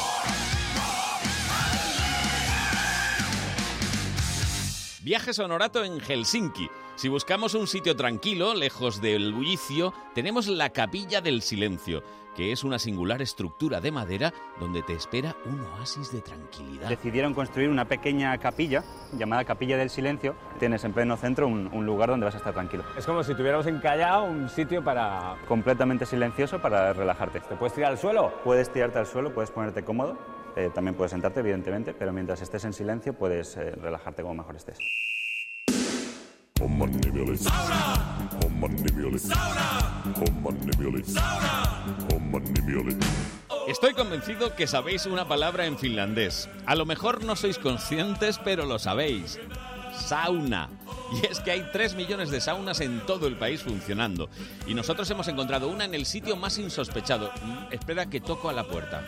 Viajes Honorato en Helsinki. Si buscamos un sitio tranquilo, lejos del bullicio, tenemos la Capilla del Silencio, que es una singular estructura de madera donde te espera un oasis de tranquilidad. Decidieron construir una pequeña capilla llamada Capilla del Silencio. Tienes en pleno centro un, un lugar donde vas a estar tranquilo. Es como si tuviéramos en Callao un sitio para... Completamente silencioso para relajarte. ¿Te puedes tirar al suelo? Puedes tirarte al suelo, puedes ponerte cómodo. Eh, también puedes sentarte, evidentemente, pero mientras estés en silencio puedes eh, relajarte como mejor estés. Homman nimi oli sauna. Homman nimi oli sauna. Homman nimi oli sauna. Homman nimi oli. Estoy convencido que sabéis una palabra en finlandés. A lo mejor no sois conscientes, pero lo sabéis. Sauna. Y es que hay tres millones de saunas en todo el país funcionando. Y nosotros hemos encontrado una en el sitio más insospechado. Mm, espera que toco a la puerta.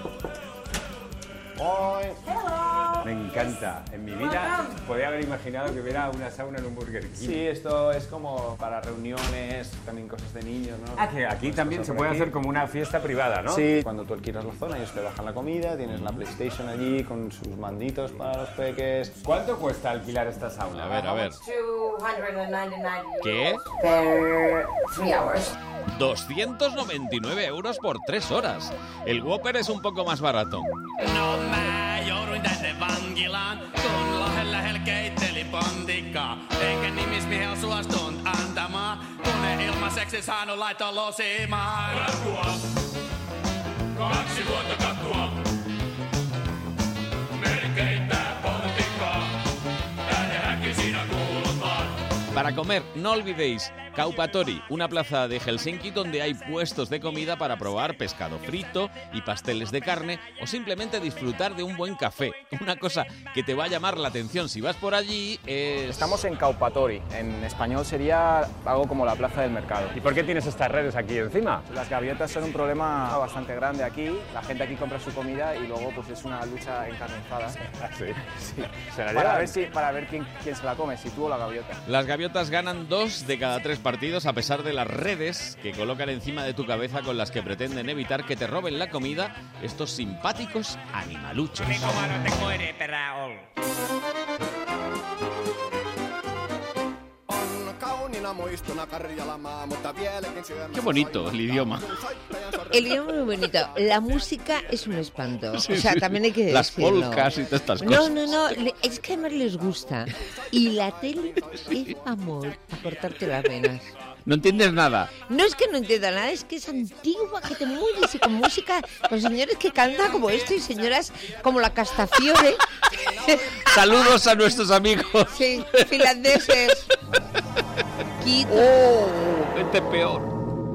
Hoy. Me encanta. En mi vida podría haber imaginado que hubiera una sauna en un Burger King. Sí, esto es como para reuniones, también cosas de niños, ¿no? Ah, que aquí pues también se puede aquí. hacer como una fiesta privada, ¿no? Sí, cuando tú alquilas la zona, ellos te bajan la comida, tienes la PlayStation allí con sus manditos para los peques. ¿Cuánto cuesta alquilar esta sauna? A ver, a ver. doscientos noventa y nueve ¿Qué? Per three hours. doscientos noventa y nueve euros por tres horas. El Whopper es un poco más barato. No mä jouduin tänne vankilaan, kun lähellä hel keitteli pontikkaa. Eikä nimismiehellä suostunut antamaan, kun ei ilmaiseksi saanut laittaa losimaan. Kakkua, kaksi vuotta kakkua. Meri keittää pontikkaa, tänne häkki sinä kuulut vaan. Para comer, no olvidéis Kaupatori, una plaza de Helsinki donde hay puestos de comida para probar pescado frito y pasteles de carne o simplemente disfrutar de un buen café. Una cosa que te va a llamar la atención si vas por allí es... Estamos en Kaupatori, en español sería algo como la plaza del mercado. ¿Y por qué tienes estas redes aquí encima? Las gaviotas son un problema bastante grande aquí, la gente aquí compra su comida y luego pues es una lucha encarnizada. Sí, sí. Se la Para llevan. ver, si, para ver quién, quién se la come, si tú o la gaviota. Las gaviotas ganan dos de cada tres partidos a pesar de las redes que colocan encima de tu cabeza con las que pretenden evitar que te roben la comida estos simpáticos animaluchos. Qué bonito el idioma. El idioma es muy bonito. La música es un espanto. Sí, o sea, sí. también hay que Las decirlo. polcas y todas estas No, cosas. no, no. le- Es que además les gusta. Y la tele es amor a cortarte las venas. No entiendes nada. No es que no entienda nada, es que es antigua, que te mueres y con música, con señores que cantan como esto y señoras como la Castafiore. Saludos a nuestros amigos. Sí, finlandeses. Quito. Oh, gente peor.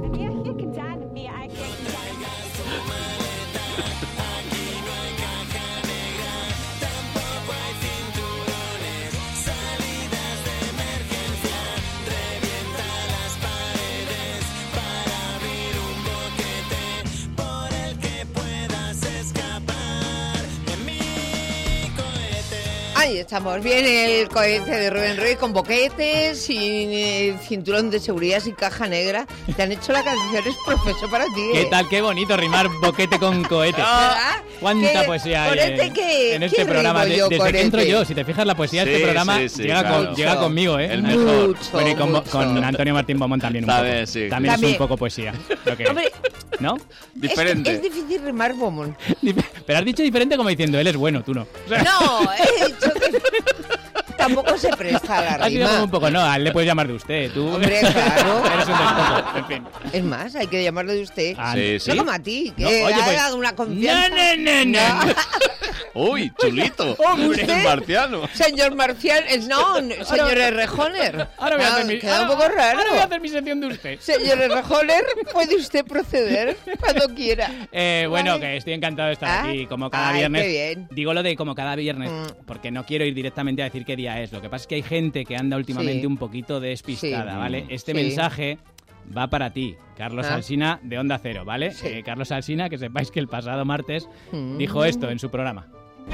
Ahí estamos, viene el cohete de Rubén Ruiz con boquetes, sin eh, cinturón de seguridad, sin caja negra. Te han hecho la canción, es profeso para ti. ¿Qué ¿eh? tal? Qué bonito rimar boquete con cohete. ¿Verdad? ¿Cuánta ¿Qué? poesía hay Corete, en, ¿qué? en este ¿Qué programa? rimo De- yo, desde que entro corete? yo, si te fijas, la poesía de Sí, este programa sí, sí, llega, claro. con- llega conmigo, ¿eh? El mejor. Mucho, Bueno, y con, mucho. con Antonio Martín Bomón también un También, poco. sí. También, También. es un poco poesía. Lo que es. Hombre, ¿No? Diferente. Es, es difícil rimar, Bomón. Pero has dicho diferente como diciendo, él es bueno, tú no. O sea, No, he dicho que tampoco se presta a la ha sido como rima. un poco, no, a él le puedes llamar de usted, tú. Hombre, claro. Eres un despojo, en fin. Es más, hay que llamarlo de usted. Ah, Sí, sí. No como a ti, que No, oye, ha pues- dado una confianza. No, no, no, no. Uy, chulito. ¿Usted? El marciano. Señor Marcial, eh, no, no, señor Errejoner. Ahora voy a Ah, hacer mi, queda un ahora- poco raro. ahora voy a hacer mi sección de usted. Señor Errejoner, puede usted proceder cuando quiera. Eh, bueno, Vale. que estoy encantado de estar Ah, aquí, como cada ay, viernes. qué bien. Digo lo de como cada viernes, Mm. porque no quiero ir directamente a decir qué día es. Lo que pasa es que hay gente que anda últimamente Sí. un poquito despistada, Sí. ¿vale? Este Sí. mensaje va para ti, Carlos Ah. Alsina, de Onda Cero, ¿vale? Sí. Eh, Carlos Alsina, que sepáis que el pasado martes Mm. dijo esto en su programa.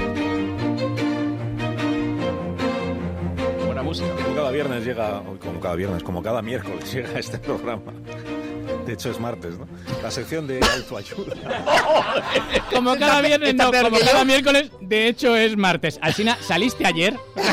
Buena música. Como cada viernes llega, o como cada viernes, como cada miércoles llega este programa. De hecho es martes, ¿no? La sección de autoayuda. Como cada viernes, está no, peor como que yo. cada miércoles, de hecho es martes. Alsina, ¿saliste ayer?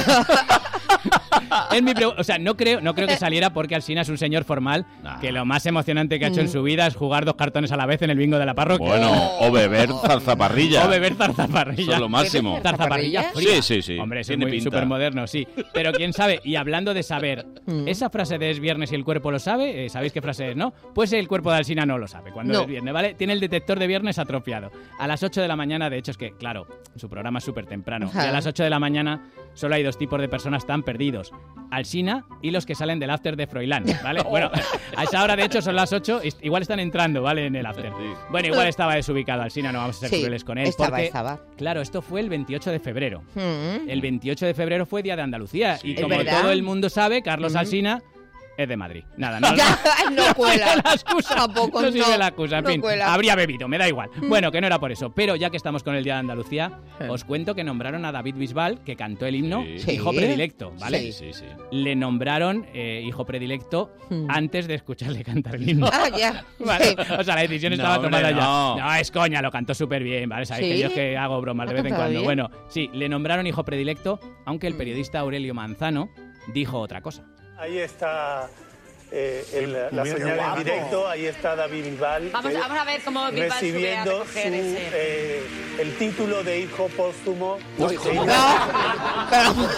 Es mi pregu- o sea, no creo, no creo que saliera porque Alsina es un señor formal Nah. que lo más emocionante que ha hecho en Mm. su vida es jugar dos cartones a la vez en el bingo de la parroquia. Bueno, o beber zarzaparrilla. O beber zarzaparrilla. Eso es lo máximo. Zarzaparrilla Sí, fría. sí, sí. Hombre, eso es Tiene muy pinta. súper moderno, sí. Pero quién sabe, y hablando de saber, Mm. esa frase de es viernes y el cuerpo lo sabe, eh, ¿sabéis qué frase es, no? Pues el cuerpo de Alsina no lo sabe cuando No. es viernes, ¿vale? Tiene el detector de viernes atrofiado. A las ocho de la mañana, de hecho es que, claro, su programa es súper temprano. Ajá. Y a las ocho de la mañana solo hay dos tipos de personas tan perdidos. Alsina y los que salen del after de Froilán, ¿vale? Bueno, a esa hora, de hecho, son las ocho, y igual están entrando, ¿vale? En el after. Bueno, igual estaba desubicado Alsina, no vamos a ser Sí, crueles con él. estaba, porque, estaba. Claro, esto fue el veintiocho de febrero. Mm. El veintiocho de febrero fue Día de Andalucía. Sí. Y Es como verdad. todo el mundo sabe, Carlos Mm. Alsina es de Madrid. Nada, no, no, Ya, no cuela. la excusa. Tampoco, no sirve no, la excusa. En no fin, cuela. habría bebido, me da igual. Bueno, que no era por eso. Pero ya que estamos con el Día de Andalucía, Eh. os cuento que nombraron a David Bisbal, que cantó el himno, Sí. hijo Sí. predilecto, ¿vale? Sí, sí, sí. Le nombraron eh, hijo predilecto Mm. antes de escucharle cantar el himno. Ah, ya. Vale, Sí. o sea, la decisión No, estaba hombre, tomada ya. no. No, es coña, lo cantó súper bien, ¿vale? Sabéis ¿Sí? que yo es que hago bromas de ¿Ha vez en cantado cuando. bien? Bueno, sí, le nombraron hijo predilecto, aunque el Mm. periodista Aurelio Manzano dijo otra cosa. Ahí está eh, el- la Mira, señal guapo. en directo, ahí está David Bisbal. Vamos, eh, vamos a ver cómo Bisbal sube a recibiendo su, recoger ese. eh, el título de hijo póstumo. No, de hijo Ignacio- No, pero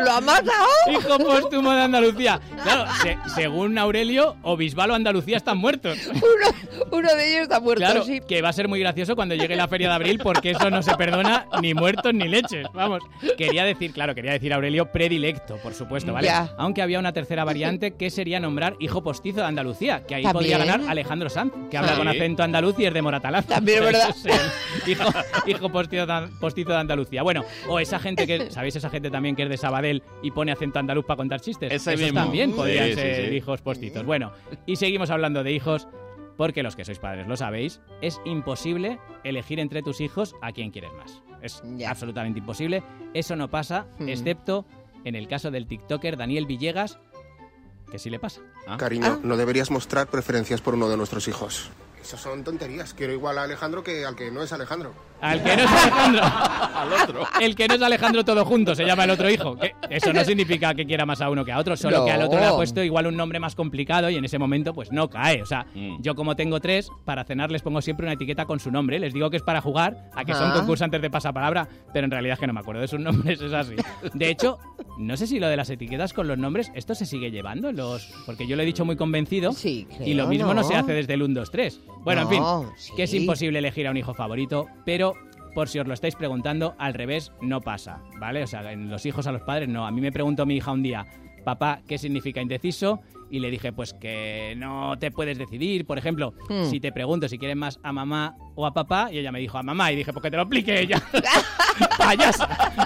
¡Lo ha matado! Hijo póstumo de Andalucía. Claro, se, según Aurelio, o Bisbal o Andalucía están muertos. Uno, uno de ellos está muerto, Claro, sí. que va a ser muy gracioso cuando llegue la feria de abril porque eso no se perdona ni muertos ni leches. Vamos, quería decir, claro, quería decir Aurelio predilecto, por supuesto, ¿vale? Ya. Aunque había una tercera variante que sería nombrar hijo postizo de Andalucía, que ahí ¿También? podría ganar Alejandro Sanz, que habla Ah. con acento andaluz y es de Moratalaz. También es verdad. Eso es el hijo, hijo postizo, de, postizo de Andalucía. Bueno, o esa gente que, ¿sabéis esa gente también que es de Sabadell y pone acento andaluz para contar chistes? Ese Esos mismo. también podrían Sí, sí, ser sí. hijos postizos. Bueno, y seguimos hablando de hijos. Porque los que sois padres lo sabéis, es imposible elegir entre tus hijos a quien quieres más. Es absolutamente imposible. Eso no pasa, Mm. excepto en el caso del tiktoker Daniel Villegas, que sí le pasa. Cariño, no deberías mostrar preferencias por uno de nuestros hijos. Esas son tonterías. Quiero igual a Alejandro que al que no es Alejandro. Al que no es Alejandro. Al otro. El que no es Alejandro todo junto, se llama el otro hijo. Que eso no significa que quiera más a uno que a otro, solo No. que al otro le ha puesto igual un nombre más complicado y en ese momento pues no cae. O sea, yo como tengo tres, para cenar les pongo siempre una etiqueta con su nombre. Les digo que es para jugar, a que son Ah. concursantes de pasapalabra, pero en realidad es que no me acuerdo de sus nombres, es así. De hecho, no sé si lo de las etiquetas con los nombres, ¿esto se sigue llevando? los Porque yo lo he dicho muy convencido y lo creo, mismo no. ¿no? se hace desde el uno, dos, tres. Bueno, No, en fin, sí. que es imposible elegir a un hijo favorito, pero por si os lo estáis preguntando, al revés no pasa, ¿vale? O sea, en los hijos a los padres no. A mí me preguntó mi hija un día, papá, ¿qué significa indeciso? Y le dije, pues que no te puedes decidir. Por ejemplo, Hmm. si te pregunto si quieres más a mamá o a papá, y ella me dijo a mamá, y dije, pues que te lo explique ella. ¡Payasa!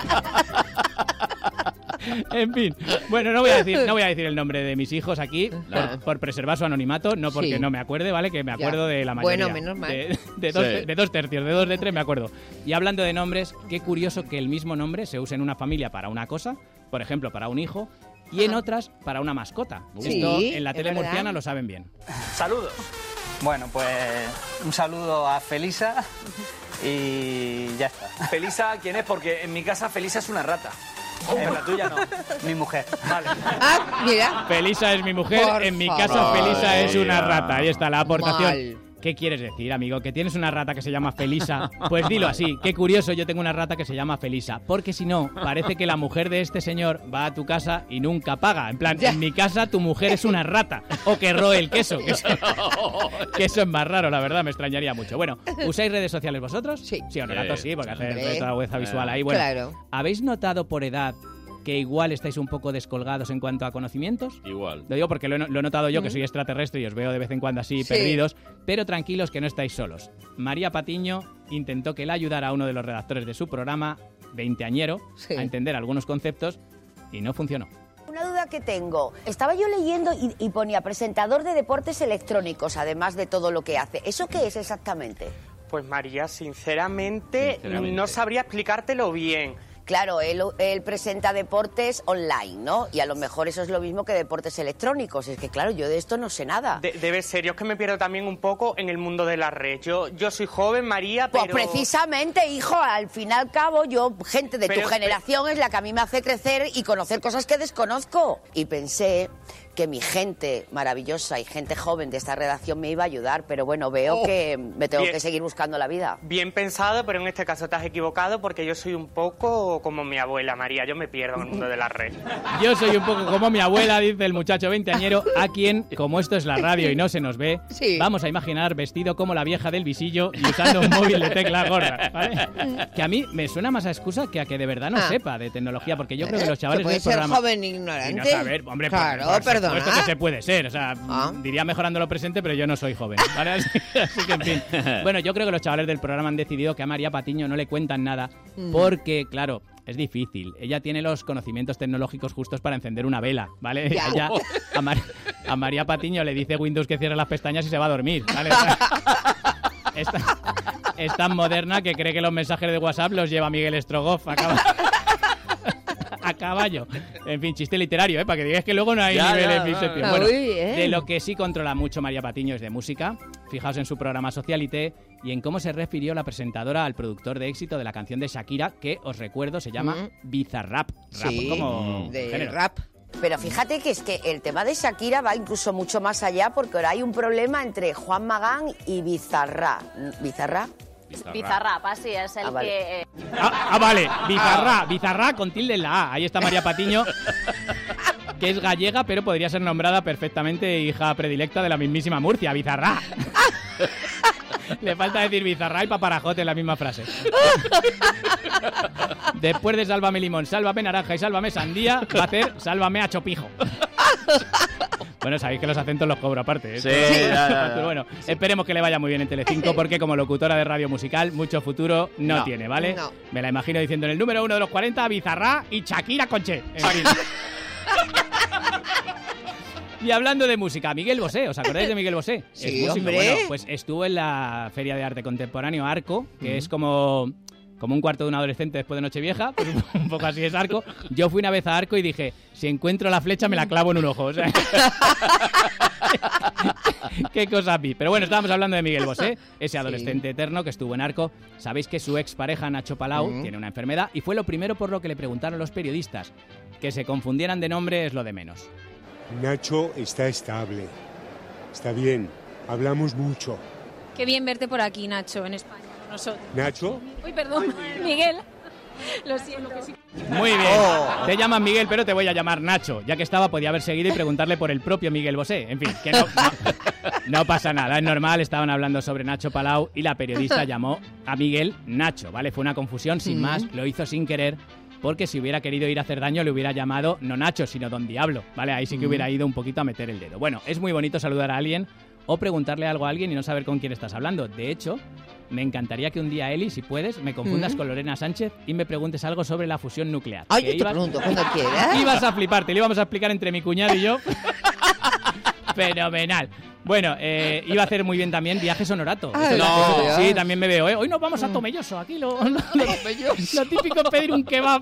En fin, bueno, no voy a decir, no voy a decir el nombre de mis hijos aquí por, por preservar su anonimato, no porque Sí. no me acuerde, ¿vale? Que me Ya. acuerdo de la mayoría. Bueno, menos mal. De, de dos, Sí. de dos tercios, de dos de tres me acuerdo. Y hablando de nombres, qué curioso que el mismo nombre se use en una familia para una cosa, por ejemplo, para un hijo, y en otras para una mascota. Sí, Esto en la es tele verdad. murciana lo saben bien. Saludos. Bueno, pues un saludo a Felisa y ya está. Felisa, ¿quién es? Porque en mi casa Felisa es una rata. En la tuya no. Mi mujer. Vale. Ah, mira. Felisa es mi mujer, Por en mi favor. casa Felisa Ay, es una ya. rata. Ahí está la aportación. Mal. ¿Qué quieres decir, amigo? ¿Que tienes una rata que se llama Felisa? Pues dilo así. Qué curioso, yo tengo una rata que se llama Felisa. Porque si no, parece que la mujer de este señor va a tu casa y nunca paga. En plan, en mi casa tu mujer es una rata. O que roe el queso. Que eso, que eso es más raro, la verdad, me extrañaría mucho. Bueno, ¿usáis redes sociales vosotros? Sí. Sí, Honorato, sí, porque hacéis Hombre. esta vergüenza visual ahí. Bueno, Claro. ¿habéis notado por edad que igual estáis un poco descolgados en cuanto a conocimientos? Igual. Lo digo porque lo he, lo he notado yo, que Mm. soy extraterrestre y os veo de vez en cuando así Sí. perdidos, pero tranquilos que no estáis solos. María Patiño intentó que la ayudara a uno de los redactores de su programa, veinteañero, Sí. a entender algunos conceptos y no funcionó. Una duda que tengo. Estaba yo leyendo y, y ponía presentador de deportes electrónicos, además de todo lo que hace. ¿Eso qué es exactamente? Pues María, sinceramente, Sinceramente. no sabría explicártelo bien. Claro, él, él presenta deportes online, ¿no? Y a lo mejor eso es lo mismo que deportes electrónicos. Es que, claro, yo de esto no sé nada. De- debe ser, yo es que me pierdo también un poco en el mundo de la red. Yo, yo soy joven, María, pero... Pues precisamente, hijo, al fin y al cabo, yo, gente de Pero- tu generación es la que a mí me hace crecer y conocer cosas que desconozco. Y pensé que mi gente maravillosa y gente joven de esta redacción me iba a ayudar, pero bueno, veo Oh, que me tengo bien. que seguir buscando la vida. Bien pensado, pero en este caso te has equivocado porque yo soy un poco como mi abuela, María. Yo me pierdo en el mundo de la red. Yo soy un poco como mi abuela, dice el muchacho veinteañero, a quien, como esto es la radio y no se nos ve, vamos a imaginar vestido como la vieja del visillo y usando un móvil de tecla gorda, ¿vale? Que a mí me suena más a excusa que a que de verdad no Ah. sepa de tecnología, porque yo creo que los chavales Que puede del ser programa... joven e Y ignorante. no saber, hombre, por- claro, por, perdona. supuesto que se puede ser, o sea, diría mejorando lo presente, pero yo no soy joven, ¿vale? Así, así que, en fin. Bueno, yo creo que los chavales del programa han decidido que a María Patiño no le cuentan nada, Mm. porque, claro, es difícil. Ella tiene los conocimientos tecnológicos justos para encender una vela, ¿vale? Ya. Ella, a, Mar- a María Patiño le dice Windows que cierre las pestañas y se va a dormir, ¿vale? O sea, es, tan, es tan moderna que cree que los mensajes de WhatsApp los lleva Miguel Strogoff a caballo. A caballo. En fin, chiste literario, ¿eh? Para que digáis que luego no hay Ya, nivel ya, en mi ya. sección. Ah, Bueno, muy bien. de lo que sí controla mucho María Patiño es de música. Fijaos en su programa Socialité y en cómo se refirió la presentadora al productor de éxito de la canción de Shakira, que, os recuerdo, se llama Mm. Bizarrap. Rap Sí, como de género. rap. Pero fíjate que es que el tema de Shakira va incluso mucho más allá porque ahora hay un problema entre Juan Magán y Bizarra. ¿Bizarra? Bizarrap, así es el Ah, vale. que... eh, Ah, ah, vale, Bizarra, Bizarra con tilde en la A. Ahí está María Patiño, que es gallega, pero podría ser nombrada perfectamente hija predilecta de la mismísima Murcia, Bizarra. Le falta decir Bizarra y paparajote en la misma frase. Después de Sálvame Limón, Sálvame Naranja y Sálvame Sandía, va a hacer Sálvame a Chopijo. Bueno, sabéis que los acentos los cobro aparte, ¿eh? Sí, ya, ya, ya. Pero bueno, esperemos que le vaya muy bien en Telecinco, porque como locutora de radio musical, mucho futuro no, No. tiene, ¿vale? No. Me la imagino diciendo en el número uno de los cuarenta, Bizarra y Shakira Conche. En fin. Y hablando de música, Miguel Bosé, ¿os acordáis de Miguel Bosé? Sí, Es músico. hombre. Bueno, pues estuvo en la Feria de Arte Contemporáneo Arco, que Ujú. es como, como un cuarto de un adolescente después de Nochevieja, pues un, un poco así es Arco. Yo fui una vez a Arco y dije, si encuentro la flecha me la clavo en un ojo. O sea, qué cosa vi. Pero bueno, estábamos hablando de Miguel Bosé, ese adolescente eterno que estuvo en Arco. Sabéis que su expareja Nacho Palau Ujú. tiene una enfermedad y fue lo primero por lo que le preguntaron los periodistas. Que se confundieran de nombre es lo de menos. Nacho está estable. Está bien. Hablamos mucho. Qué bien verte por aquí, Nacho, en España, con nosotros. ¿Nacho? Uy, perdón, Miguel. Lo siento. Muy bien. Oh. Te llaman Miguel, pero te voy a llamar Nacho. Ya que estaba, podía haber seguido y preguntarle por el propio Miguel Bosé. En fin, que no, no, no pasa nada, es normal. Estaban hablando sobre Nacho Palau y la periodista llamó a Miguel Nacho, ¿vale? Fue una confusión, sin Mm. más, lo hizo sin querer. Porque si hubiera querido ir a hacer daño le hubiera llamado no Nacho, sino Don Diablo, ¿vale? Ahí sí que Mm. hubiera ido un poquito a meter el dedo. Bueno, es muy bonito saludar a alguien o preguntarle algo a alguien y no saber con quién estás hablando. De hecho, me encantaría que un día, Eli, si puedes, me confundas Mm. con Lorena Sánchez y me preguntes algo sobre la fusión nuclear. Ay, Que yo te pregunto cuando quieras. Ibas a flipar, te lo íbamos a explicar entre mi cuñado y yo. Fenomenal. Bueno, eh, iba a hacer muy bien también Viajes Honorato. Ay, Eso no. lo- sí, también me veo, ¿eh? Hoy nos vamos a Tomelloso, aquí lo, lo, lo típico es pedir un kebab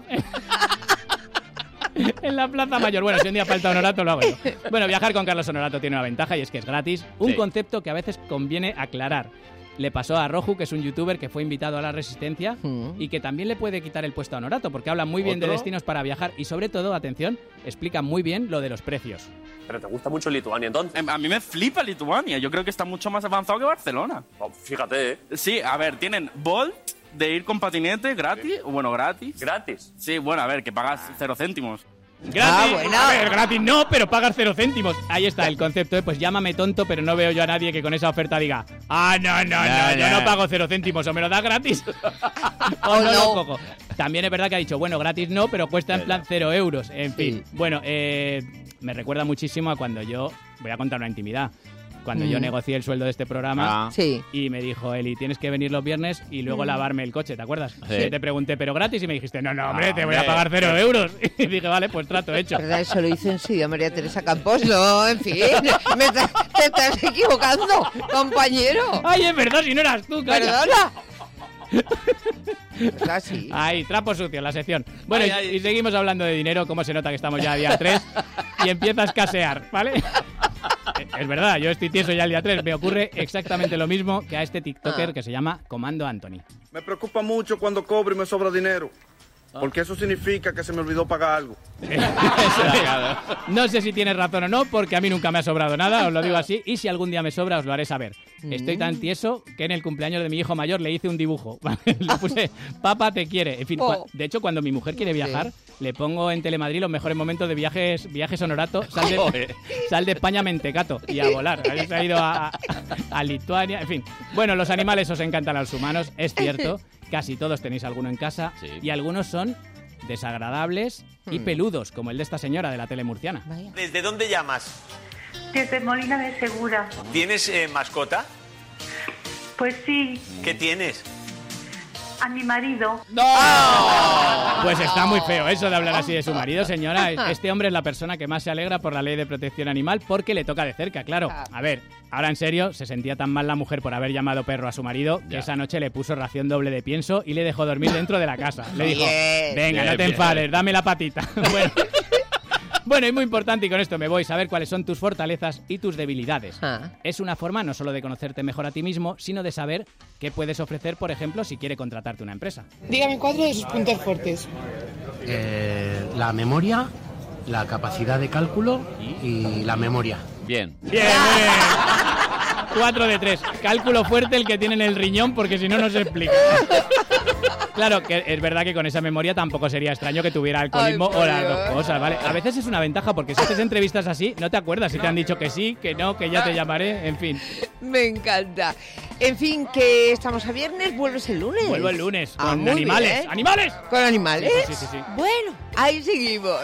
en la Plaza Mayor. Bueno, si un día falta Honorato, lo hago yo. Bueno, viajar con Carlos Honorato tiene una ventaja y es que es gratis. Un Sí. concepto que a veces conviene aclarar. Le pasó a Roju, que es un youtuber que fue invitado a La Resistencia Mm. y que también le puede quitar el puesto a Honorato, porque habla muy bien de ¿Otro? destinos para viajar y sobre todo, atención, explica muy bien lo de los precios. Pero te gusta mucho Lituania, entonces. A mí me flipa Lituania. Yo creo que está mucho más avanzado que Barcelona. fíjate, ¿eh? Sí, a ver, tienen Bolt de ir con patinete gratis. Bueno, gratis. ¿Gratis? Sí, bueno, a ver, que pagas cero céntimos. ¡Gratis! Ah, bueno. A ver, gratis no, pero pagas cero céntimos. Ahí está el concepto, ¿eh? Pues llámame tonto, pero no veo yo a nadie que con esa oferta diga ah, no, no, no, No, yo no. no pago cero céntimos, o me lo das gratis o no lo cojo. También es verdad que ha dicho, bueno, gratis no, pero cuesta en plan cero euros. En fin, bueno, eh, me recuerda muchísimo a cuando yo, voy a contar una intimidad, cuando Mm. yo negocié el sueldo de este programa Ah. Sí. y me dijo, Eli, tienes que venir los viernes y luego Mm. lavarme el coche, ¿te acuerdas? Sí. Y te pregunté, ¿pero gratis? Y me dijiste, no, no, hombre, Ah, te voy a hombre. pagar cero euros. Y dije, vale, pues trato hecho. ¿Verdad? Eso lo hizo en sí a María Teresa Campos. No, en fin. Me estás- te estás equivocando, compañero. Ay, es verdad, si no eras tú, calla. Perdona. ¿Verdad? Sí. Ay, trapo sucio, la sección. Bueno, Ay, y- ay. y seguimos hablando de dinero, como se nota que estamos ya a día tres y empieza a escasear, ¿vale? Eh, Es verdad, yo estoy tieso ya el día tres. Me ocurre exactamente lo mismo que a este TikToker Ah. que se llama Comando Anthony. Me preocupa mucho cuando cobro y me sobra dinero. Porque eso significa que se me olvidó pagar algo. No sé si tienes razón o no, porque a mí nunca me ha sobrado nada, os lo digo así, y si algún día me sobra os lo haré saber. Estoy tan tieso que en el cumpleaños de mi hijo mayor le hice un dibujo. Le puse, papá te quiere. En fin, Oh. cua- de hecho, cuando mi mujer quiere viajar, le pongo en Telemadrid los mejores momentos de viajes viajes Honorato, sal de, Joder. sal de España a Mentecato y a volar. Ahí se ha ido a, a Lituania, en fin. Bueno, los animales os encantan a los humanos, es cierto. Casi todos tenéis alguno en casa Sí. y algunos son desagradables y Hmm. peludos, como el de esta señora de la tele murciana. ¿Desde dónde llamas? Desde Molina de Segura. ¿Tienes eh, mascota? Pues sí, ¿Qué tienes? a mi marido. Pues está muy feo eso de hablar así de su marido, señora. Este hombre es la persona que más se alegra por la ley de protección animal porque le toca de cerca, claro. A ver, ahora en serio, se sentía tan mal la mujer por haber llamado perro a su marido que Ya. esa noche le puso ración doble de pienso y le dejó dormir dentro de la casa. Le dijo, Bien. venga, no Bien, te bien. enfades, dame la patita. Bueno. Bueno, y muy importante, y con esto me voy, saber cuáles son tus fortalezas y tus debilidades. Ah. Es una forma no solo de conocerte mejor a ti mismo, sino de saber qué puedes ofrecer, por ejemplo, si quiere contratarte una empresa. Dígame cuatro de sus puntos fuertes. Eh, la memoria, la capacidad de cálculo y la memoria. Bien. Bien, muy bien. cuatro de tres. Cálculo fuerte el que tiene en el riñón, porque si no, no se explica. Claro, que es verdad que con esa memoria tampoco sería extraño que tuviera alcoholismo Ay, o las Dios. dos cosas, ¿vale? A veces es una ventaja, porque si haces entrevistas así, no te acuerdas si te han dicho que sí, que no, que ya te llamaré, en fin. Me encanta. En fin, que estamos a viernes, vuelves el lunes. Vuelvo el lunes, Ah, con muy animales. bien. ¡Animales! ¿Con animales? Sí, sí, sí, sí. Bueno, ahí seguimos.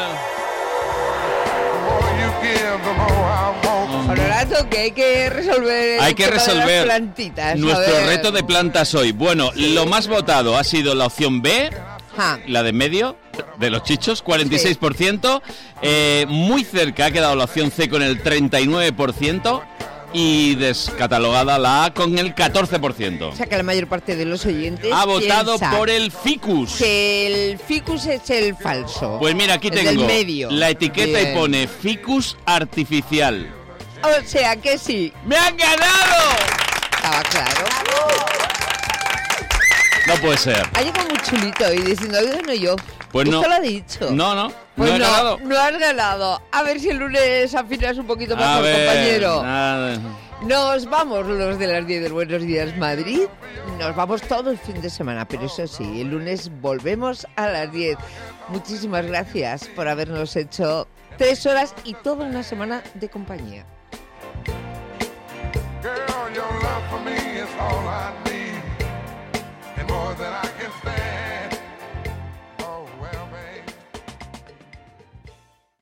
Honorato, que hay que resolver el Hay que tema de las resolver plantitas. A nuestro ver. reto de plantas hoy. Bueno, lo más votado ha sido la opción B, Ja. la de medio, de los chichos, cuarenta y seis por ciento. Eh, muy cerca ha quedado la opción C con el treinta y nueve por ciento. Y descatalogada la A con el catorce por ciento. O sea que la mayor parte de los oyentes Ha votado piensa por el ficus. que el ficus es el falso. Pues mira, aquí el tengo del medio. la etiqueta Bien. y pone ficus artificial. O sea que sí. ¡Me han ganado! Estaba claro. No puede ser. Ha llegado muy chulito y diciendo, oye, no yo. Pues no. Esto lo ha dicho. No, no. Pues no he no, ganado. no has ganado. A ver si el lunes afinas un poquito A mejor, ver, compañero. nada. Nos vamos los de las diez del Buenos Días Madrid. Nos vamos todo el fin de semana, pero eso sí, el lunes volvemos a las diez. Muchísimas gracias por habernos hecho tres horas y toda una semana de compañía. Girl, your love for me is all I need, and more than I